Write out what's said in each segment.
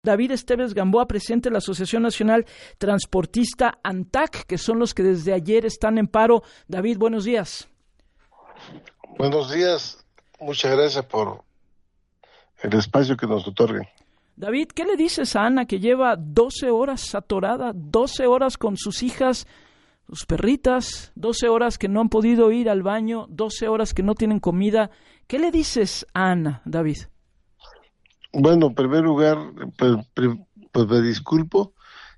David Esteves Gamboa, presidente de la Asociación Nacional Transportista ANTAC, que son los que desde ayer están en paro. David, buenos días. Buenos días, muchas gracias por el espacio que nos otorguen. David, ¿qué le dices a Ana que lleva 12 horas atorada, 12 horas con sus hijas, sus perritas, 12 horas que no han podido ir al baño, 12 horas que no tienen comida? ¿Qué le dices a Ana, David? Bueno, en primer lugar, pues me disculpo.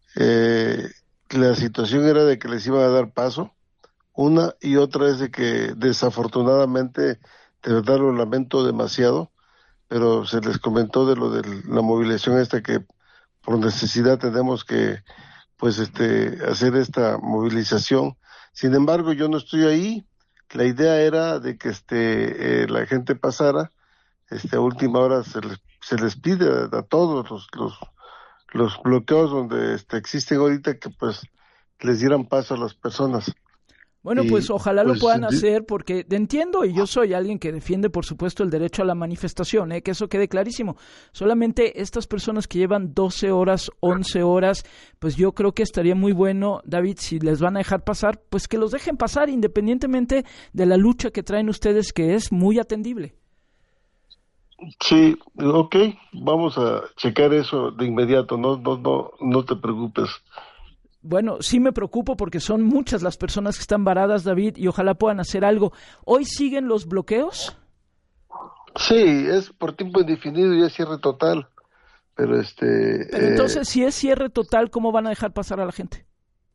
La situación era de que les iba a dar paso. Una y otra es de que desafortunadamente, de verdad lo lamento demasiado, pero se les comentó de lo de la movilización esta que por necesidad tenemos que hacer esta movilización. Sin embargo, yo no estoy ahí. La idea era de que la gente pasara. A última hora se les pide a todos los bloqueos donde existen ahorita que pues les dieran paso a las personas. Bueno, pues ojalá lo puedan hacer, porque entiendo, y yo soy alguien que defiende, por supuesto, el derecho a la manifestación, que eso quede clarísimo. Solamente estas personas que llevan 12 horas, 11 horas, pues yo creo que estaría muy bueno, David, si les van a dejar pasar, pues que los dejen pasar, independientemente de la lucha que traen ustedes, que es muy atendible. Sí, ok, vamos a checar eso de inmediato, no te preocupes. Bueno, sí me preocupo porque son muchas las personas que están varadas, David, y ojalá puedan hacer algo. ¿Hoy siguen los bloqueos? Sí, es por tiempo indefinido y es cierre total, pero Pero entonces, si es cierre total, ¿cómo van a dejar pasar a la gente?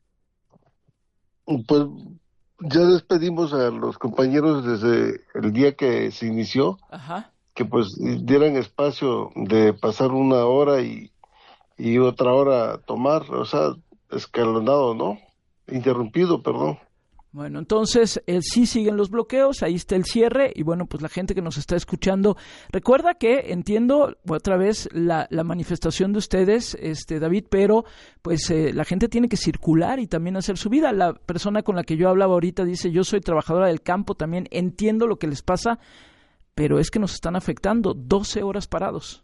Pues ya despedimos a los compañeros desde el día que se inició. Ajá. Que pues dieran espacio de pasar una hora y otra hora tomar, o sea, escalonado, ¿no? Interrumpido, perdón. Bueno, entonces sí siguen los bloqueos, ahí está el cierre y bueno, pues la gente que nos está escuchando, recuerda que entiendo otra vez la manifestación de ustedes, David, pero pues la gente tiene que circular y también hacer su vida. La persona con la que yo hablaba ahorita dice, yo soy trabajadora del campo, también entiendo lo que les pasa, pero es que nos están afectando 12 horas parados.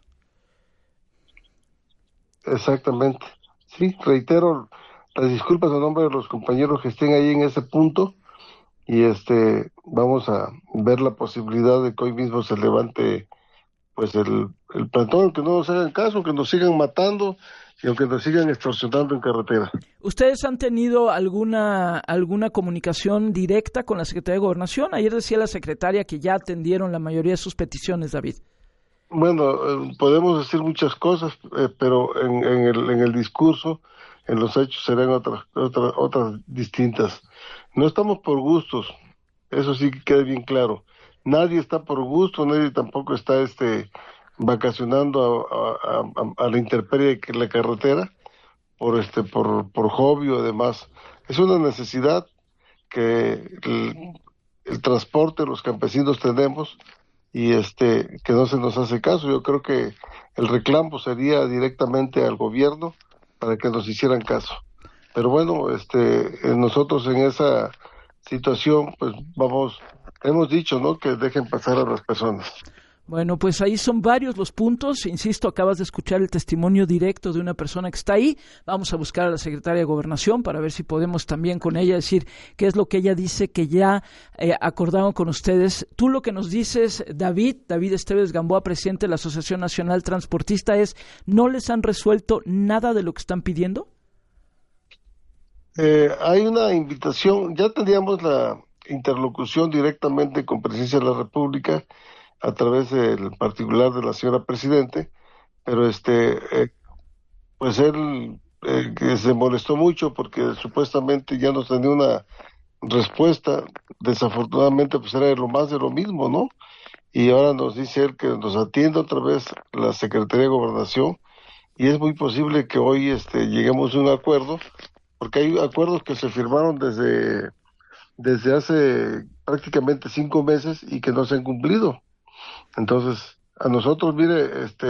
Exactamente. Sí, reitero las disculpas a nombre de los compañeros que estén ahí en ese punto y vamos a ver la posibilidad de que hoy mismo se levante pues el plantón, que no nos hagan caso, que nos sigan matando y aunque nos sigan extorsionando en carretera. ¿Ustedes han tenido alguna comunicación directa con la Secretaría de Gobernación? Ayer decía la secretaria que ya atendieron la mayoría de sus peticiones, David. Bueno, podemos decir muchas cosas, pero en el discurso, en los hechos serán otras distintas. No estamos por gustos, eso sí que quede bien claro. Nadie está por gusto, nadie tampoco está vacacionando a la intemperie de la carretera por hobby o demás. Es una necesidad que el transporte los campesinos tenemos y que no se nos hace caso. Yo creo que el reclamo sería directamente al gobierno para que nos hicieran caso. Pero bueno, nosotros en esa situación, pues hemos dicho, ¿no?, que dejen pasar a las personas. Bueno, pues ahí son varios los puntos. Insisto, acabas de escuchar el testimonio directo de una persona que está ahí. Vamos a buscar a la secretaria de Gobernación para ver si podemos también con ella decir qué es lo que ella dice que ya acordaron con ustedes. Tú lo que nos dices, David Esteves Gamboa, presidente de la Asociación Nacional Transportista, es ¿no les han resuelto nada de lo que están pidiendo? Hay una invitación, ya teníamos la interlocución directamente con Presidencia de la República a través del particular de la señora Presidente, pero pues él que se molestó mucho porque supuestamente ya nos tenía una respuesta, desafortunadamente pues era lo más de lo mismo, ¿no? Y ahora nos dice él que nos atienda otra vez la Secretaría de Gobernación y es muy posible que hoy lleguemos a un acuerdo, porque hay acuerdos que se firmaron desde hace prácticamente 5 meses y que no se han cumplido. Entonces, a nosotros, mire,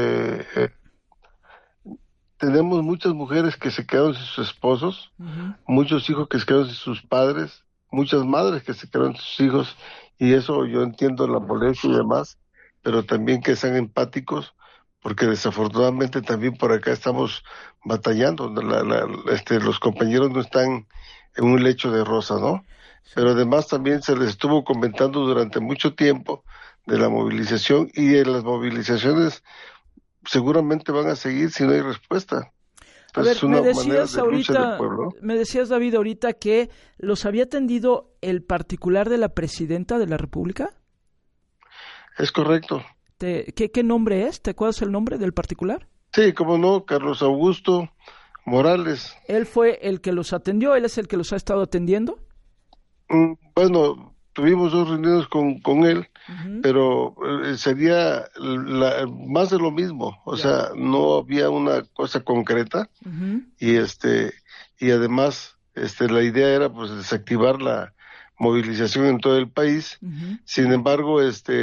tenemos muchas mujeres que se quedaron sin sus esposos, muchos hijos que se quedaron sin sus padres, muchas madres que se quedaron sin sus hijos, y eso yo entiendo la molestia y demás, pero también que sean empáticos, porque desafortunadamente también por acá estamos batallando, los compañeros no están en un lecho de rosa, ¿no? Pero además también se les estuvo comentando durante mucho tiempo de la movilización, y de las movilizaciones seguramente van a seguir si no hay respuesta. A ver, me decías, David, ahorita que los había atendido el particular de la presidenta de la República. Es correcto. ¿Qué nombre es? ¿Te acuerdas el nombre del particular? Sí, cómo no, Carlos Augusto Morales. ¿Él fue el que los atendió? ¿Él es el que los ha estado atendiendo? Bueno, tuvimos 2 reuniones con él, uh-huh. pero sería más de lo mismo, o sea, no había una cosa concreta, uh-huh. y además la idea era pues desactivar la movilización en todo el país. Uh-huh. Sin embargo,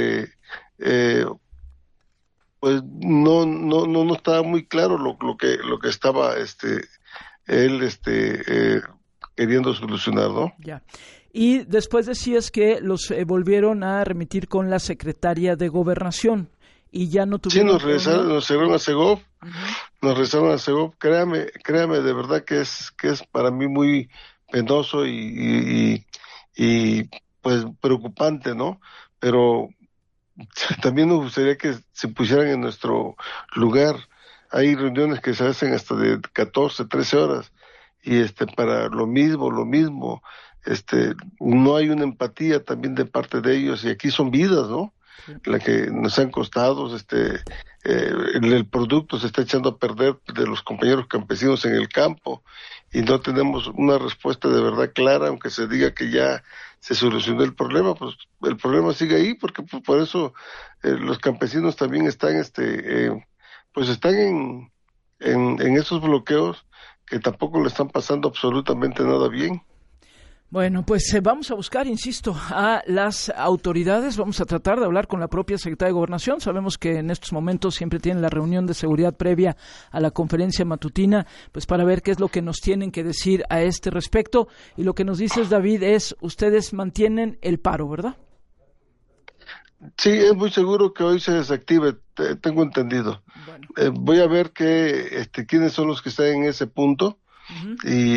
pues no estaba muy claro lo que estaba él queriendo solucionar, ¿no? Ya. Y después decías que los volvieron a remitir con la secretaria de Gobernación y ya no tuvieron... Sí, nos regresaron a Segov, uh-huh. Nos regresaron a Segov. Créame de verdad que es para mí muy penoso y pues preocupante, ¿no? Pero también nos gustaría que se pusieran en nuestro lugar. Hay reuniones que se hacen hasta de 14, 13 horas y para lo mismo, no hay una empatía también de parte de ellos, y aquí son vidas, ¿no? Sí. La que nos han costado, el producto se está echando a perder de los compañeros campesinos en el campo, y no tenemos una respuesta de verdad clara, aunque se diga que ya se solucionó el problema, pues el problema sigue ahí, porque pues, por eso los campesinos también están, pues están en esos bloqueos que tampoco le están pasando absolutamente nada bien. Bueno, pues vamos a buscar, insisto, a las autoridades. Vamos a tratar de hablar con la propia secretaria de Gobernación. Sabemos que en estos momentos siempre tienen la reunión de seguridad previa a la conferencia matutina, pues para ver qué es lo que nos tienen que decir a este respecto. Y lo que nos dices, David, es ustedes mantienen el paro, ¿verdad? Sí, es muy seguro que hoy se desactive, tengo entendido. Bueno. Voy a ver quiénes son los que están en ese punto. Uh-huh.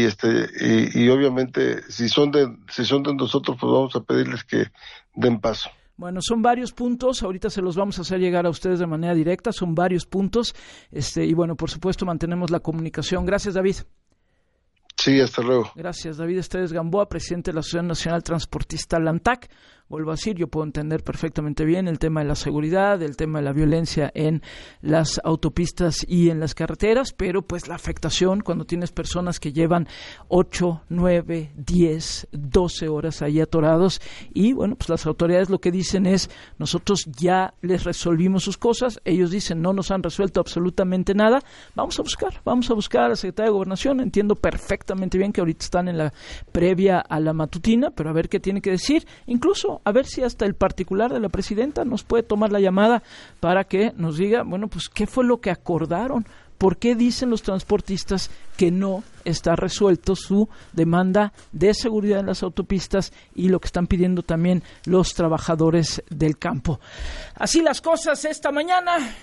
Y obviamente si son de nosotros, pues vamos a pedirles que den paso. Bueno, son varios puntos, ahorita se los vamos a hacer llegar a ustedes de manera directa, son varios puntos, y bueno, por supuesto mantenemos la comunicación. Gracias, David. Sí, hasta luego. Gracias, David Esteves Gamboa, presidente de la Asociación Nacional Transportista LANTAC. Vuelvo a decir, yo puedo entender perfectamente bien el tema de la seguridad, el tema de la violencia en las autopistas y en las carreteras, pero pues la afectación cuando tienes personas que llevan 8, 9, 10, 12 horas ahí atorados, y bueno, pues las autoridades lo que dicen es, nosotros ya les resolvimos sus cosas, ellos dicen no nos han resuelto absolutamente nada, vamos a buscar a la Secretaría de Gobernación. Entiendo perfectamente bien que ahorita están en la previa a la matutina, pero a ver qué tiene que decir, incluso a ver si hasta el particular de la presidenta nos puede tomar la llamada para que nos diga, bueno, pues qué fue lo que acordaron, por qué dicen los transportistas que no está resuelto su demanda de seguridad en las autopistas y lo que están pidiendo también los trabajadores del campo. Así las cosas esta mañana.